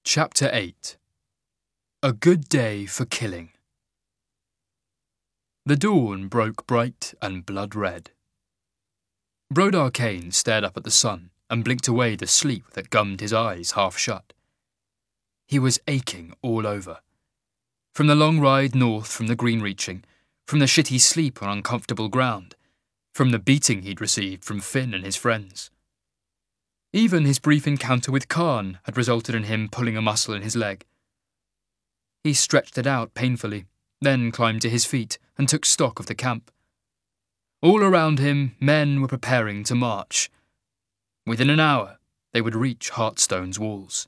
Chapter 8. A Good Day for Killing. The dawn broke bright and blood-red. Brodar Kane stared up at the sun and blinked away the sleep that gummed his eyes half shut. He was aching all over. From the long ride north from the green reaching, from the shitty sleep on uncomfortable ground, from the beating he'd received from Finn and his friends. Even his brief encounter with Khan had resulted in him pulling a muscle in his leg. He stretched it out painfully, then climbed to his feet and took stock of the camp. All around him, men were preparing to march. Within an hour, they would reach Heartstone's walls.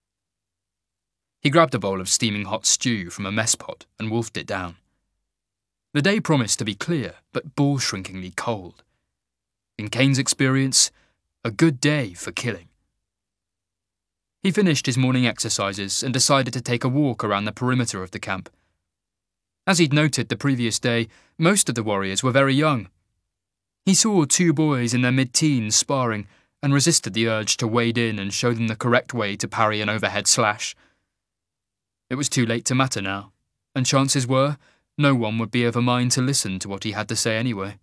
He grabbed a bowl of steaming hot stew from a mess pot and wolfed it down. The day promised to be clear, but ball-shrinkingly cold. In Kane's experience, a good day for killing. He finished his morning exercises and decided to take a walk around the perimeter of the camp. As he'd noted the previous day, most of the warriors were very young. He saw two boys in their mid-teens sparring and resisted the urge to wade in and show them the correct way to parry an overhead slash. It was too late to matter now, and chances were no one would be of a mind to listen to what he had to say anyway.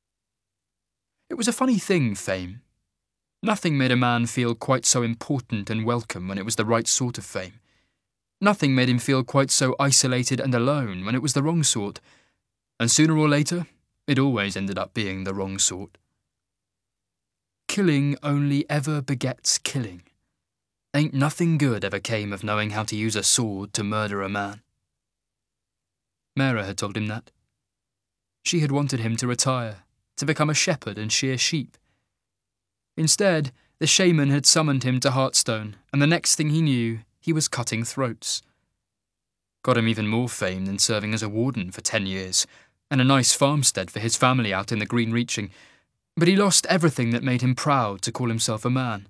It was a funny thing, fame. Nothing made a man feel quite so important and welcome when it was the right sort of fame. Nothing made him feel quite so isolated and alone when it was the wrong sort, and sooner or later, it always ended up being the wrong sort. Killing only ever begets killing. Ain't nothing good ever came of knowing how to use a sword to murder a man. Mera had told him that. She had wanted him to retire, to become a shepherd and shear sheep. Instead, the shaman had summoned him to Heartstone, and the next thing he knew, he was cutting throats. Got him even more fame than serving as a warden for 10 years, and a nice farmstead for his family out in the green reaching, but he lost everything that made him proud to call himself a man.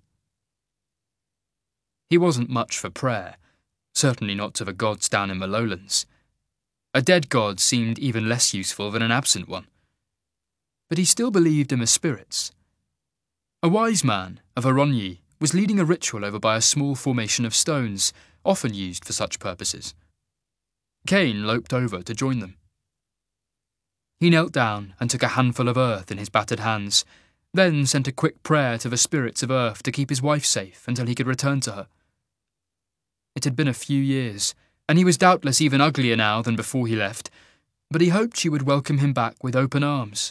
He wasn't much for prayer, certainly not to the gods down in the lowlands. A dead god seemed even less useful than an absent one. But he still believed in the spirits. A wise man of Aronyi was leading a ritual over by a small formation of stones, often used for such purposes. Kane loped over to join them. He knelt down and took a handful of earth in his battered hands, then sent a quick prayer to the spirits of earth to keep his wife safe until he could return to her. It had been a few years, and he was doubtless even uglier now than before he left, but he hoped she would welcome him back with open arms.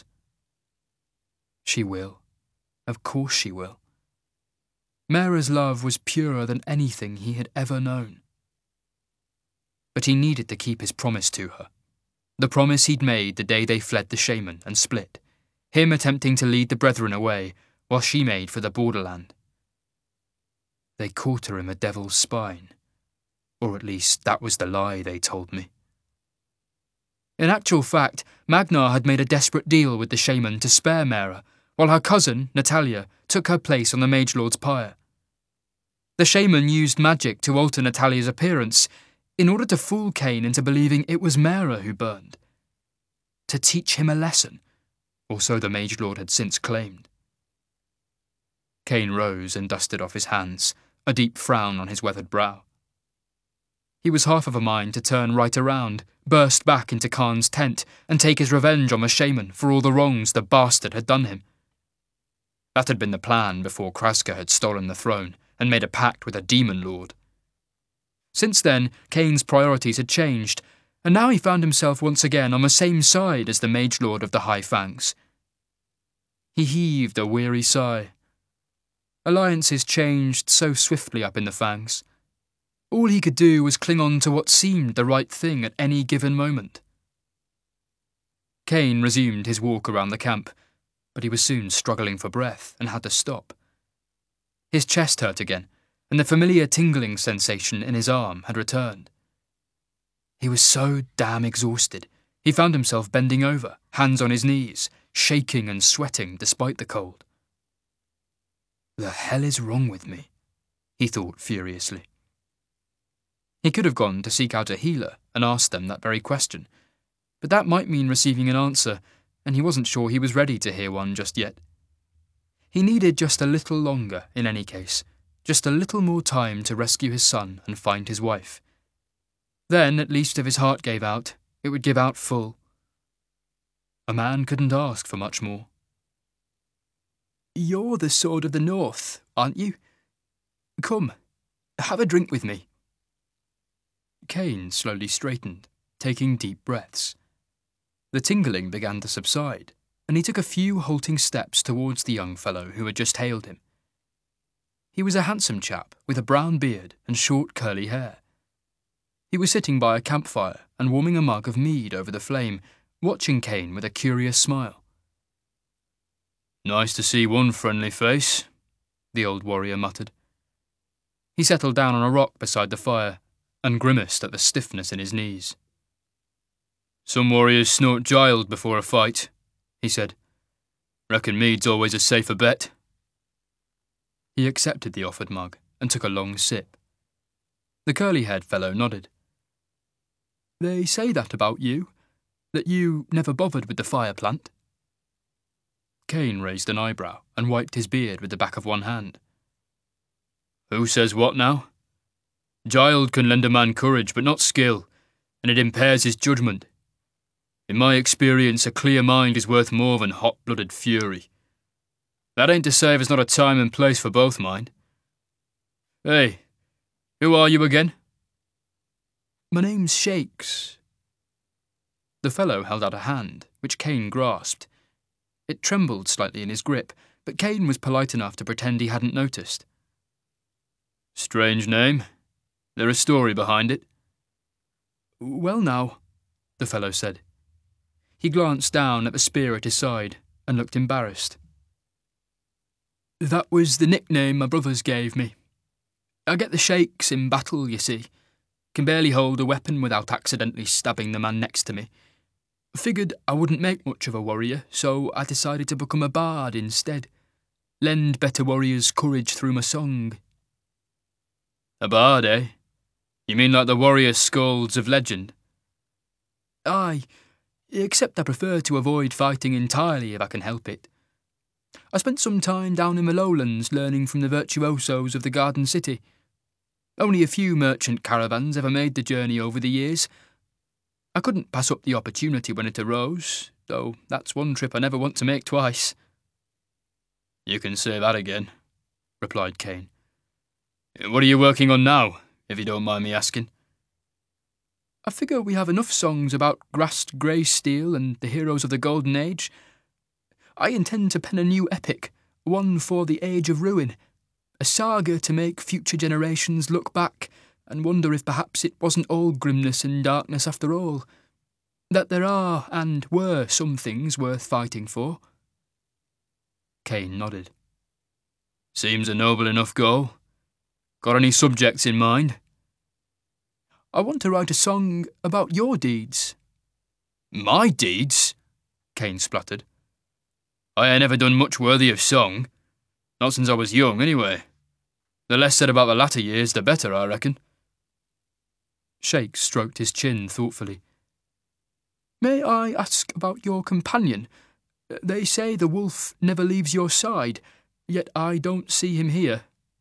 She will. Of course she will. Mera's love was purer than anything he had ever known. But he needed to keep his promise to her. The promise he'd made the day they fled the shaman and split, him attempting to lead the brethren away, while she made for the borderland. They caught her in the devil's spine, or at least that was the lie they told me. In actual fact, Magnar had made a desperate deal with the shaman to spare Mera, while her cousin, Natalia, took her place on the Mage Lord's pyre. The shaman used magic to alter Natalia's appearance in order to fool Kane into believing it was Mera who burned. To teach him a lesson, or so the Mage Lord had since claimed. Kane rose and dusted off his hands, a deep frown on his weathered brow. He was half of a mind to turn right around, burst back into Khan's tent, and take his revenge on the shaman for all the wrongs the bastard had done him. That had been the plan before Kraska had stolen the throne and made a pact with a demon lord. Since then, Kane's priorities had changed, and now he found himself once again on the same side as the Mage Lord of the High Fangs. He heaved a weary sigh. Alliances changed so swiftly up in the Fangs. All he could do was cling on to what seemed the right thing at any given moment. Kane resumed his walk around the camp, but he was soon struggling for breath and had to stop. His chest hurt again, and the familiar tingling sensation in his arm had returned. He was so damn exhausted, he found himself bending over, hands on his knees, shaking and sweating despite the cold. The hell is wrong with me? He thought furiously. He could have gone to seek out a healer and asked them that very question, but that might mean receiving an answer, and he wasn't sure he was ready to hear one just yet. He needed just a little longer, in any case, Just a little more time to rescue his son and find his wife. Then, at least if his heart gave out, it would give out full. A man couldn't ask for much more. "You're the Sword of the North, aren't you? Come, have a drink with me." Cain slowly straightened, taking deep breaths. The tingling began to subside, and he took a few halting steps towards the young fellow who had just hailed him. He was a handsome chap with a brown beard and short curly hair. He was sitting by a campfire and warming a mug of mead over the flame, watching Cain with a curious smile. "Nice to see one friendly face," the old warrior muttered. He settled down on a rock beside the fire and grimaced at the stiffness in his knees. "Some warriors snort gild before a fight," he said. "Reckon mead's always a safer bet." He accepted the offered mug and took a long sip. The curly-haired fellow nodded. "They say that about you, that you never bothered with the fire plant." Cain raised an eyebrow and wiped his beard with the back of one hand. "Who says what now? Gild can lend a man courage, but not skill, and it impairs his judgment. In my experience, a clear mind is worth more than hot-blooded fury. That ain't to say there's not a time and place for both, mind. Hey, who are you again?" "My name's Shakes." The fellow held out a hand, which Cain grasped. It trembled slightly in his grip, but Cain was polite enough to pretend he hadn't noticed. "Strange name. There a story behind it?" "Well now," the fellow said. He glanced down at the spear at his side and looked embarrassed. "That was the nickname my brothers gave me. I get the shakes in battle, you see. Can barely hold a weapon without accidentally stabbing the man next to me. Figured I wouldn't make much of a warrior, so I decided to become a bard instead. Lend better warriors courage through my song." "A bard, eh? You mean like the warrior skalds of legend?" "Aye, except I prefer to avoid fighting entirely if I can help it. I spent some time down in the lowlands learning from the virtuosos of the Garden City. Only a few merchant caravans ever made the journey over the years. I couldn't pass up the opportunity when it arose, though that's one trip I never want to make twice." "You can say that again," replied Cain. "What are you working on now, if you don't mind me asking?" "I figure we have enough songs about grassed grey steel and the heroes of the Golden Age. I intend to pen a new epic, one for the Age of Ruin, a saga to make future generations look back and wonder if perhaps it wasn't all grimness and darkness after all. That there are and were some things worth fighting for." Cain nodded. "Seems a noble enough goal. Got any subjects in mind?" "I want to write a song about your deeds." "My deeds?" Cain spluttered. "I ain't never done much worthy of song. Not since I was young, anyway. The less said about the latter years, the better, I reckon." Shakes stroked his chin thoughtfully. "May I ask about your companion? They say the wolf never leaves your side, yet I don't see him here."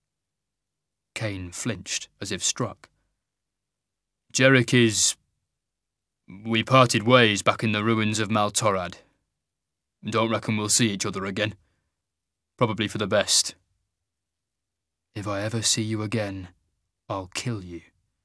Cain flinched, as if struck. "Jerick is... We parted ways back in the ruins of Maltorad. Don't reckon we'll see each other again. Probably for the best." "If I ever see you again, I'll kill you."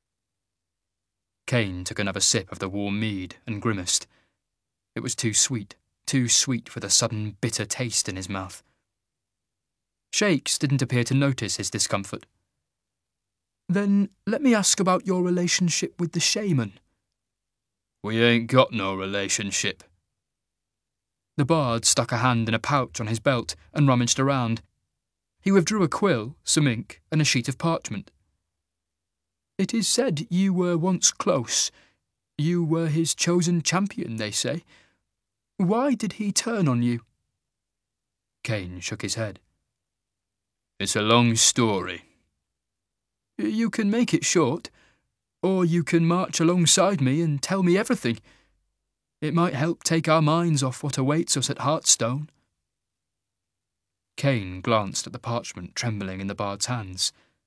Cain took another sip of the warm mead and grimaced. It was too sweet for the sudden bitter taste in his mouth. Shakes didn't appear to notice his discomfort. "Then let me ask about your relationship with the shaman." "We ain't got no relationship." The bard stuck a hand in a pouch on his belt and rummaged around. He withdrew a quill, some ink, and a sheet of parchment. "It is said you were once close. You were his chosen champion, they say. Why did he turn on you?" Cain shook his head. "It's a long story." "You can make it short, or you can march alongside me and tell me everything. It might help take our minds off what awaits us at Heartstone." Cain glanced at the parchment trembling in the bard's hands,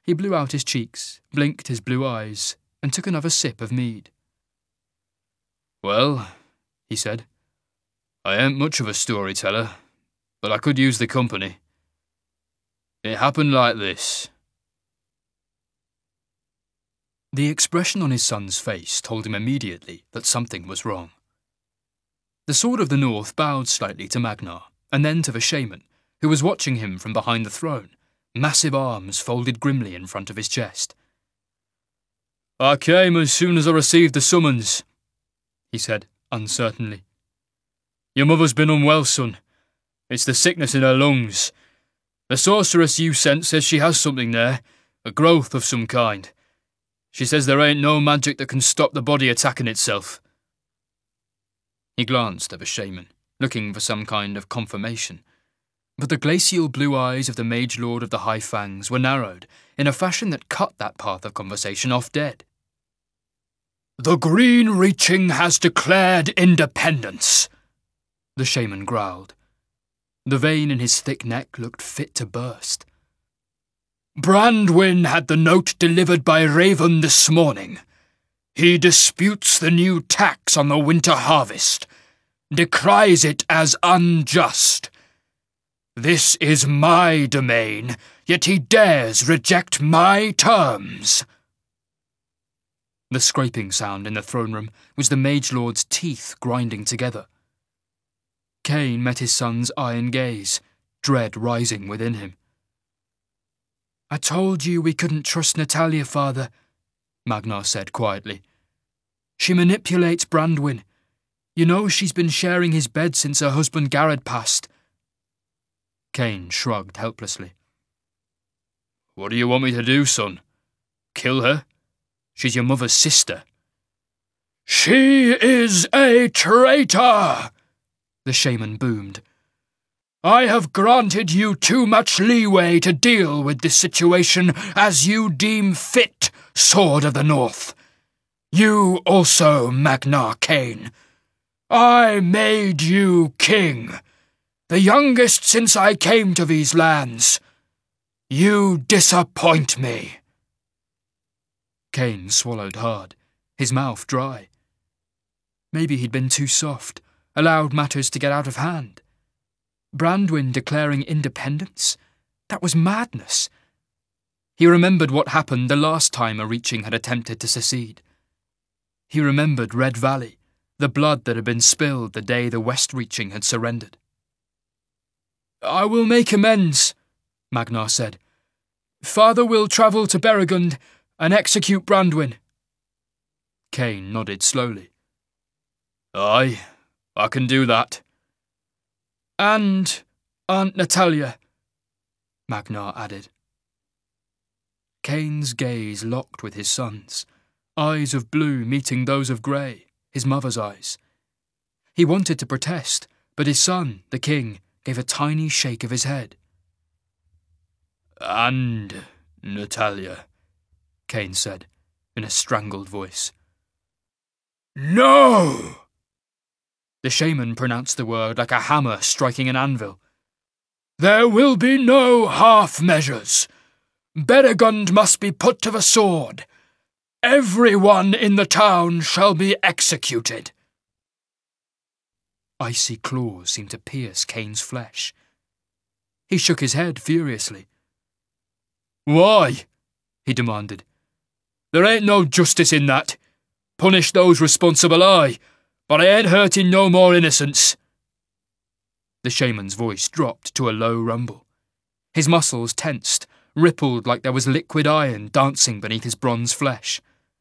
He blew out his cheeks, blinked his blue eyes, and took another sip of mead. "Well," he said, "I ain't much of a storyteller, but I could use the company. It happened like this." The expression on his son's face told him immediately that something was wrong. The Sword of the North bowed slightly to Magnar, and then to the shaman, who was watching him from behind the throne, massive arms folded grimly in front of his chest. "I came as soon as I received the summons," he said, uncertainly. "Your mother's been unwell, son. It's the sickness in her lungs. The sorceress you sent says she has something there, a growth of some kind. She says there ain't no magic that can stop the body attacking itself." He glanced at the shaman, looking for some kind of confirmation, but the glacial blue eyes of the Mage Lord of the High Fangs were narrowed in a fashion that cut that path of conversation off dead. "The Green Reaching has declared independence," the shaman growled. The vein in his thick neck looked fit to burst. "Brandwin had the note delivered by Raven this morning. He disputes the new tax on the winter harvest, decries it as unjust. This is my domain, yet he dares reject my terms." The scraping sound in the throne room was the Mage Lord's teeth grinding together. Kain met his son's iron gaze, dread rising within him. "I told you we couldn't trust Natalia, father," Magnar said quietly. "She manipulates Brandwin. You know she's been sharing his bed since her husband Garrod passed." Kain shrugged helplessly. "What do you want me to do, son? Kill her? She's your mother's sister." "She is a traitor!" the shaman boomed. "I have granted you too much leeway to deal with this situation as you deem fit, Sword of the North. You also, Magnar Kain. I made you king, the youngest since I came to these lands. You disappoint me." Kain swallowed hard, his mouth dry. Maybe he'd been too soft, allowed matters to get out of hand. Brandwin declaring independence? That was madness. He remembered what happened the last time a Reaching had attempted to secede. He remembered Red Valley, the blood that had been spilled the day the West Reaching had surrendered. "I will make amends," Magnar said. "Father will travel to Beregund and execute Brandwin." Kain nodded slowly. "Aye, I can do that." "And Aunt Natalia," Magnar added. Kain's gaze locked with his son's, eyes of blue meeting those of grey, his mother's eyes. He wanted to protest, but his son, the king, gave a tiny shake of his head. "And Natalia," Kain said, in a strangled voice. "No!" The shaman pronounced the word like a hammer striking an anvil. "There will be no half measures. Beregund must be put to the sword. Everyone in the town shall be executed." Icy claws seemed to pierce Kain's flesh. He shook his head furiously. "Why?" he demanded. "There ain't no justice in that. Punish those responsible, aye, but I ain't hurting no more innocents." The shaman's voice dropped to a low rumble. His muscles tensed, rippled like there was liquid iron dancing beneath his bronze flesh.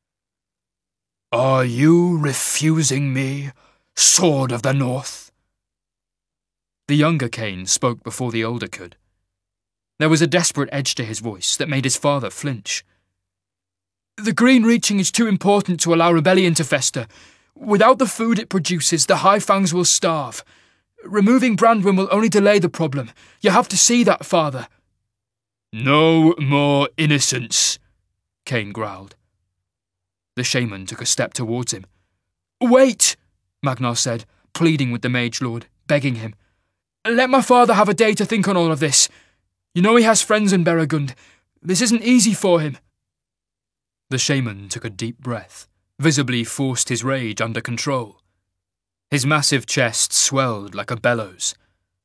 "Are you refusing me, Sword of the North?" The younger Kain spoke before the older could. There was a desperate edge to his voice that made his father flinch. "The Green Reaching is too important to allow rebellion to fester. Without the food it produces, the High Fangs will starve. Removing Brandwin will only delay the problem. You have to see that, father." "No more innocents," Kain growled. The shaman took a step towards him. "Wait," Magnar said, pleading with the Mage Lord, begging him. "Let my father have a day to think on all of this. You know he has friends in Beregund. This isn't easy for him. The shaman took a deep breath, visibly forced his rage under control. His massive chest swelled like a bellows.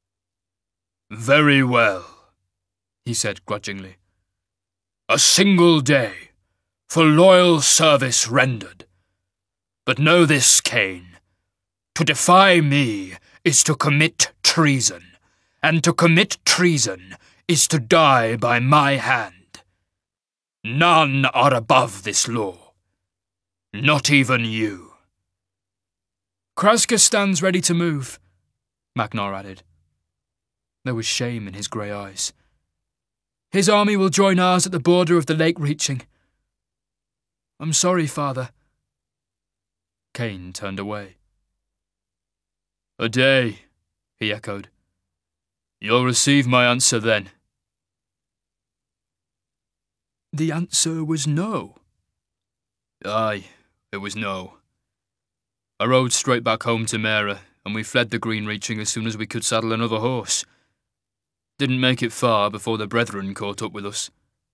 Very well, he said grudgingly. A single day, for loyal service rendered. But know this, Cain. To defy me is to commit treason, and to commit treason is to die by my hand. None are above this law. Not even you. Kraska stands ready to move, Magnar added. There was shame in his grey eyes. His army will join ours at the border of the lake reaching. I'm sorry, Father. Cain turned away. A day, he echoed. You'll receive my answer then. The answer was no. Aye, it was no. I rode straight back home to Mera, and we fled the green reaching as soon as we could saddle another horse. Didn't make it far before the brethren caught up with us.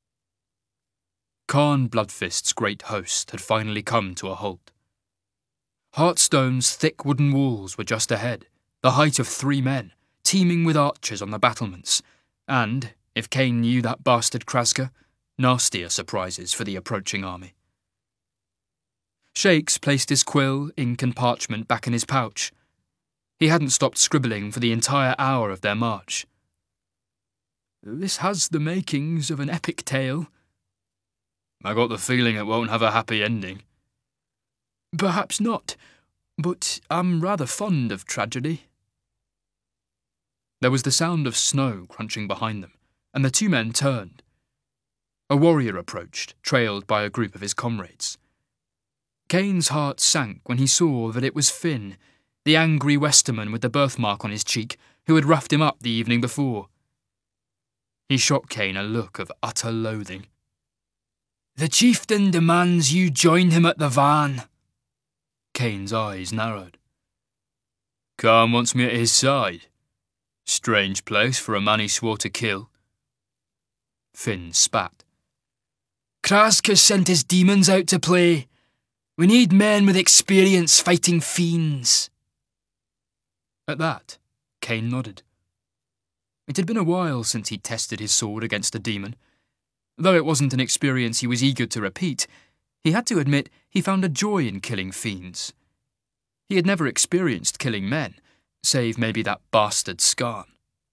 Khan Bloodfist's great host had finally come to a halt. Heartstone's thick wooden walls were just ahead, the height of 3 men, teeming with archers on the battlements, and, if Cain knew that bastard Kraska, nastier surprises for the approaching army. Shakes placed his quill, ink and parchment back in his pouch. He hadn't stopped scribbling for the entire hour of their march. This has the makings of an epic tale. I got the feeling it won't have a happy ending. Perhaps not, but I'm rather fond of tragedy. There was the sound of snow crunching behind them, and the 2 men turned. A warrior approached, trailed by a group of his comrades. Cain's heart sank when he saw that it was Finn, the angry Westerman with the birthmark on his cheek, who had roughed him up the evening before. He shot Cain a look of utter loathing. The chieftain demands you join him at the van. Cain's eyes narrowed. Khan wants me at his side. Strange place for a man he swore to kill. Finn spat. Kraska sent his demons out to play. We need men with experience fighting fiends. At that, Cain nodded. It had been a while since he'd tested his sword against a demon. Though it wasn't an experience he was eager to repeat, he had to admit he found a joy in killing fiends. He had never experienced killing men, save maybe that bastard Skarn.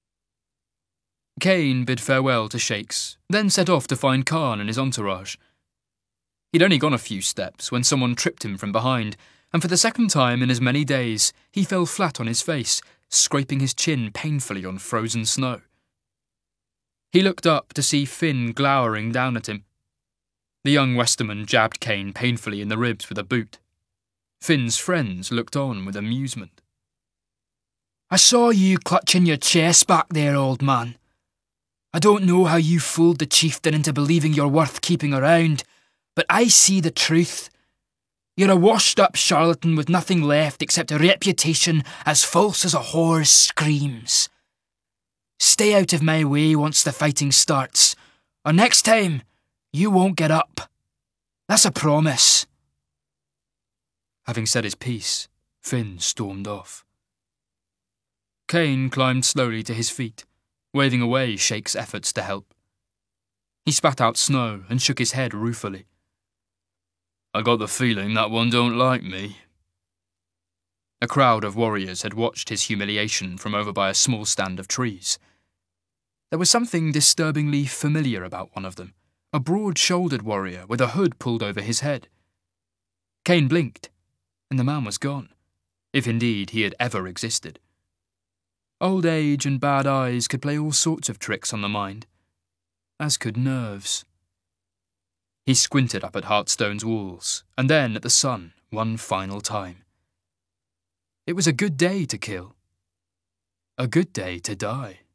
Cain bid farewell to Shakes, then set off to find Khan and his entourage. He'd only gone a few steps when someone tripped him from behind, and for the second time in as many days, he fell flat on his face, scraping his chin painfully on frozen snow. He looked up to see Finn glowering down at him. The young Westerman jabbed Cain painfully in the ribs with a boot. Finn's friends looked on with amusement. I saw you clutching your chest back there, old man. I don't know how you fooled the chieftain into believing you're worth keeping around, but I see the truth. You're a washed-up charlatan with nothing left except a reputation as false as a whore's screams. Stay out of my way once the fighting starts, or next time, you won't get up. That's a promise. Having said his piece, Finn stormed off. Cain climbed slowly to his feet, waving away Shake's efforts to help. He spat out snow and shook his head ruefully. I got the feeling that one don't like me. A crowd of warriors had watched his humiliation from over by a small stand of trees. There was something disturbingly familiar about one of them, a broad-shouldered warrior with a hood pulled over his head. Cain blinked, and the man was gone, if indeed he had ever existed. Old age and bad eyes could play all sorts of tricks on the mind, as could nerves. He squinted up at Heartstone's walls, and then at the sun one final time. It was a good day to kill. A good day to die.